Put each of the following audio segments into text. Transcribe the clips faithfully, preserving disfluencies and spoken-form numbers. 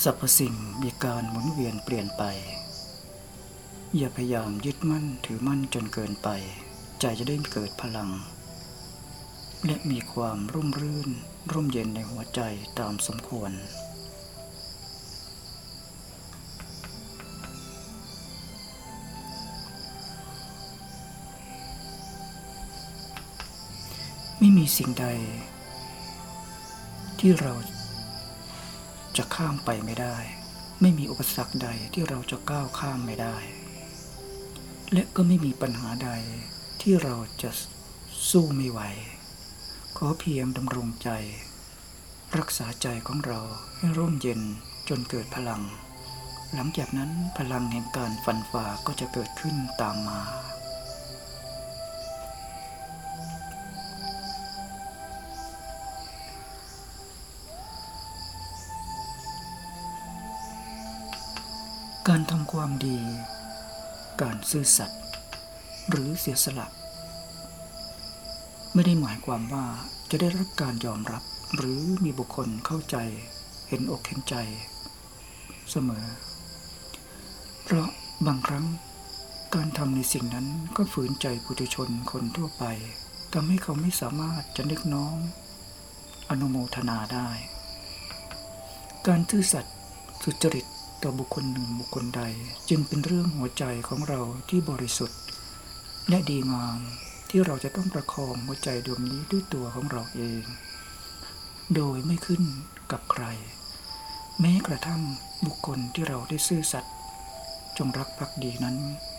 สรรพสิ่งมีการหมุนเวียนเปลี่ยนไปอย่าพยายามยึดมั่นถือมั่นจนเกินไปใจจะได้เกิดพลังและมีความร่มรื่นร่มเย็นในหัวใจตามสมควรไม่มีสิ่งใดที่เราจะข้ามไปไม่ได้ไม่มีอุปสรรคใดที่เราจะก้าวข้ามไม่ได้และก็ไม่มีปัญหาใดที่เราจะสู้ไม่ไหวขอเพียงดำรงใจรักษาใจของเราให้ร่มเย็นจนเกิดพลังหลังจากนั้นพลังแห่งการฟันฝ่าก็จะเกิดขึ้นตามมาการทำความดีการซื่อสัตย์หรือเสียสละไม่ได้หมายความว่าจะได้รับการยอมรับหรือมีบุคคลเข้าใจเห็นอกเห็นใจเสมอเพราะบางครั้งการทำในสิ่งนั้นก็ฝืนใจปุถุชนคนทั่วไปทำให้เขาไม่สามารถจะนึกน้อมอนุโมทนาได้การซื่อสัตย์สุจริตต่อบุคคลหนึ่งบุคคลใดจึงเป็นเรื่องหัวใจของเราที่บริสุทธิ์และดีงามที่เราจะต้องประคองหัวใจดวงนี้ด้วยตัวของเราเองโดยไม่ขึ้นกับใครแม้กระทั่งบุคคลที่เราได้ซื่อสัตย์จงรักภักดีนั้น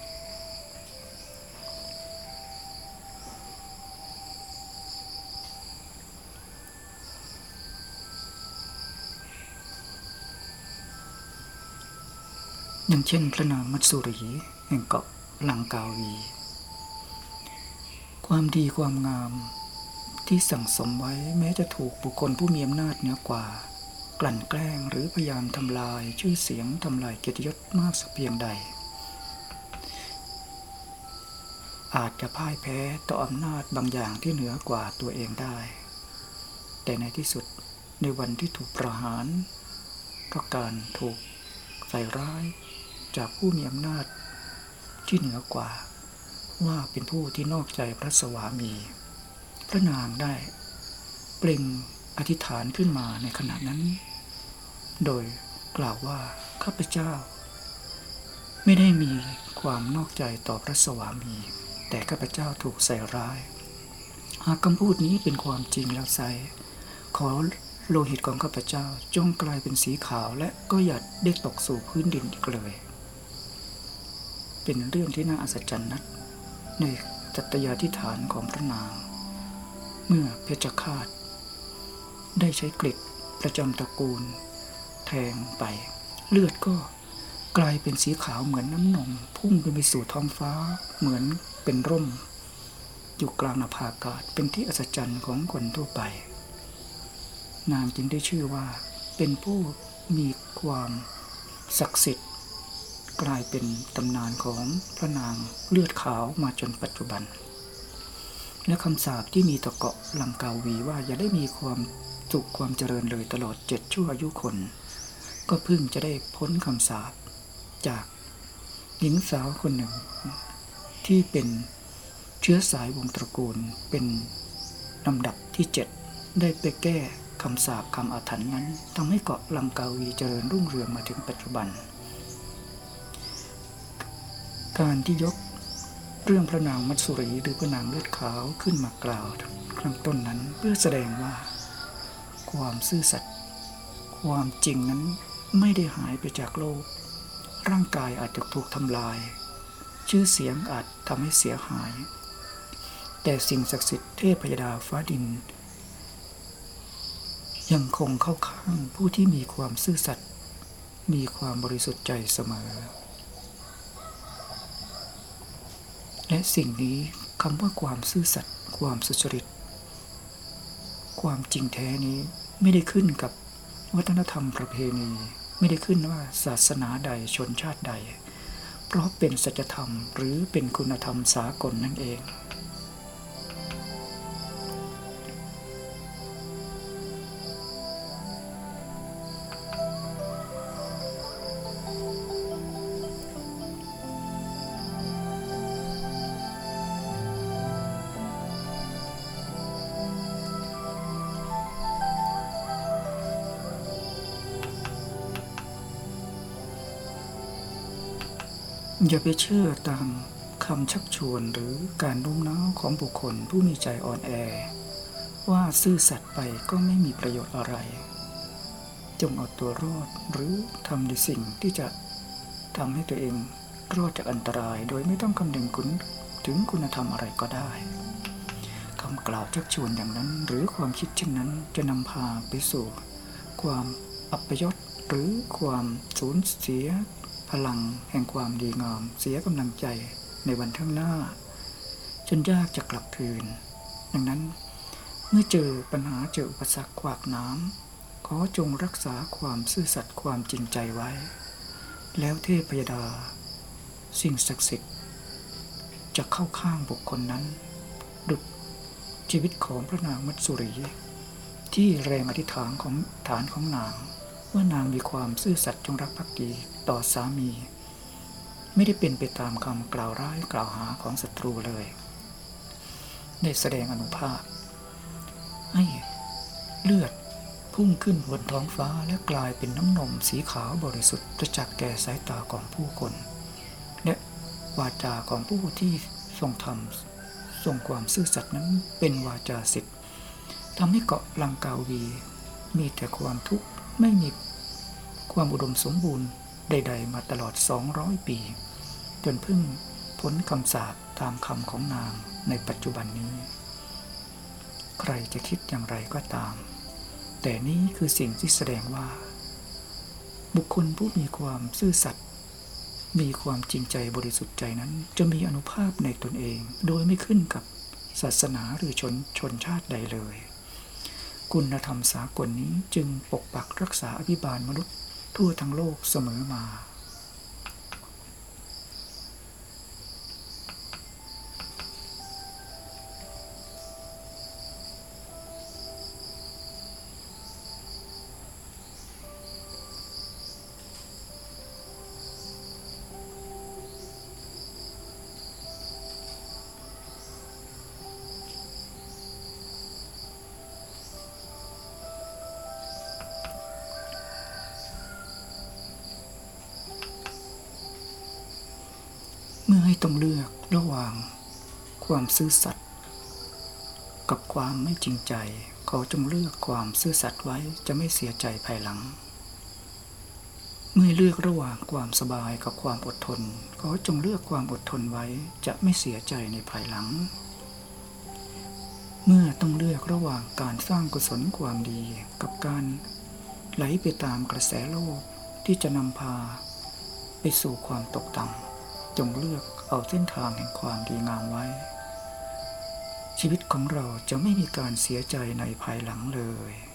อย่างเช่นพระนางมัตสุรีแห่งเกาะลังกาวีความดีความงามที่สั่งสมไว้แม้จะถูกบุคคลผู้มีอำนาจเหนือกว่ากลั่นแกล้งหรือพยายามทำลายชื่อเสียงทำลายเกียรติยศมากสักเพียงใดอาจจะพ่ายแพ้ต่ออำนาจบางอย่างที่เหนือกว่าตัวเองได้แต่ในที่สุดในวันที่ถูกประหารเพราะการถูกใส่ร้ายจากผู้มีอำนาจที่เหนือกว่าว่าเป็นผู้ที่นอกใจพระสวามีพระนางได้เปล่งอธิษฐานขึ้นมาในขณะนั้นโดยกล่าวว่าข้าพเจ้าไม่ได้มีความนอกใจต่อพระสวามีแต่ข้าพเจ้าถูกใส่ร้ายหากคำพูดนี้เป็นความจริงแล้วไซขอโลหิตของข้าพเจ้าจงกลายเป็นสีขาวและก็อย่าได้ตกสู่พื้นดินอีกเลยเป็นเรื่องที่น่าอัศจรรย์นักในสัตยาธิษฐานของพระนางเมื่อเพชฌฆาตได้ใช้กฤษประจำตระกูลแทงไปเลือดก็กลายเป็นสีขาวเหมือนน้ำนมพุ่งขึ้นไปสู่ท้องฟ้าเหมือนเป็นร่มอยู่กลางนภาอากาศเป็นที่อัศจรรย์ของคนทั่วไปนางจึงได้ชื่อว่าเป็นผู้มีความศักดิ์สิทธิ์กลายเป็นตำนานของพระนางเลือดขาวมาจนปัจจุบันและคำสาปที่มีต่อเกาะลังกาวีว่าอย่าได้มีความสุขความเจริญเลยตลอดเจ็ดชั่วอายุคนก็เพิ่งจะได้พ้นคำสาปจากหญิงสาวคนหนึ่งที่เป็นเชื้อสายวงตระกูลเป็นลำดับที่เจ็ดได้ไปแก้คำสาปคำอาถรรพ์นั้นทำให้เกาะลังกาวีเจริญรุ่งเรืองมาถึงปัจจุบันการที่ยกเรื่องพระนางมัตสุรีหรือพระนางเลือดขาวขึ้นมากล่าวข้างต้นนั้นเพื่อแสดงว่าความซื่อสัตย์ความจริงนั้นไม่ได้หายไปจากโลกร่างกายอาจจะถูกทำลายชื่อเสียงอาจทำให้เสียหายแต่สิ่งศักดิ์สิทธิ์เทพยดาฟ้าดินยังคงเข้าข้างผู้ที่มีความซื่อสัตย์มีความบริสุทธิ์ใจเสมอและสิ่งนี้คำว่าความซื่อสัตย์ความสุจริตความจริงแท้นี้ไม่ได้ขึ้นกับวัฒนธรรมประเพณีไม่ได้ขึ้นว่าศาสนาใดชนชาติใดเพราะเป็นสัจธรรมหรือเป็นคุณธรรมสากลนั่นเองอย่าไปเชื่อตามคำชักชวนหรือการโน้มน้าวของบุคคลผู้มีใจอ่อนแอว่าซื่อสัตย์ไปก็ไม่มีประโยชน์อะไรจงเอาตัวรอดหรือทำในสิ่งที่จะทำให้ตัวเองรอดจากอันตรายโดยไม่ต้องคำนึงถึงคุณธรรมอะไรก็ได้คำกล่าวชักชวนอย่างนั้นหรือความคิดเช่นนั้นจะนำพาไปสู่ความอัปยศหรือความสูญเสียพลังแห่งความดีงามเสียกำลังใจในวันข้างหน้าจนยากจะกลับคืนดังนั้นเมื่อเจอปัญหาเจออุปสรรคขวากน้ำขอจงรักษาความซื่อสัตย์ความจริงใจไว้แล้วเทพยดาสิ่งศักดิ์สิทธิ์จะเข้าข้างบุคคลนั้นดุจชีวิตของพระนางมัตสุรีที่แรงอธิษฐานของฐานของนางว่านางมีความซื่อสัตย์จงรักภักดีต่อสามีไม่ได้เป็นไปตามคำกล่าวร้ายกล่าวหาของศัตรูเลยได้แสดงอนุภาพให้เลือดพุ่งขึ้นบนท้องฟ้าและกลายเป็นน้ำนมสีขาวบริสุทธิ์ประจักษ์แก่สายตาของผู้คนและวาจาของผู้ที่ทรงธรรมทรงความซื่อสัตย์นั้นเป็นวาจาสิทธิ์ทำให้เกาะลังกาวีมีแต่ความทุกข์ไม่มีความอุดมสมบูรณ์ใดๆมาตลอดสองร้อยปีจนเพิ่งพ้นคำสาปตามคำของนางในปัจจุบันนี้ใครจะคิดอย่างไรก็ตามแต่นี้คือสิ่งที่แสดงว่าบุคคลผู้มีความซื่อสัตย์มีความจริงใจบริสุทธิ์ใจนั้นจะมีอานุภาพในตนเองโดยไม่ขึ้นกับศาสนาหรือชนชนชาติใดเลยคุณธรรมสากลนี้จึงปกปักรักษาอภิบาลมนุษย์ทั่วทั้งโลกเสมอมาเมื่อให้ต้องเลือกระหว่างความซื่อสัตย์กับความไม่จริงใจขอจงเลือกความซื่อสัตย์ไว้จะไม่เสียใจภายหลังเมื่อเลือกระหว่างความสบายกับความอดทนขอจงเลือกความอดทนไว้จะไม่เสียใจในภายหลังเมื่อต้องเลือกระหว่างการสร้างกุศลความดีกับการไหลไปตามกระแสโลกที่จะนำพาไปสู่ความตกต่ำจงเลือกเอาเส้นทางแห่งความดีงามไว้ชีวิตของเราจะไม่มีการเสียใจในภายหลังเลย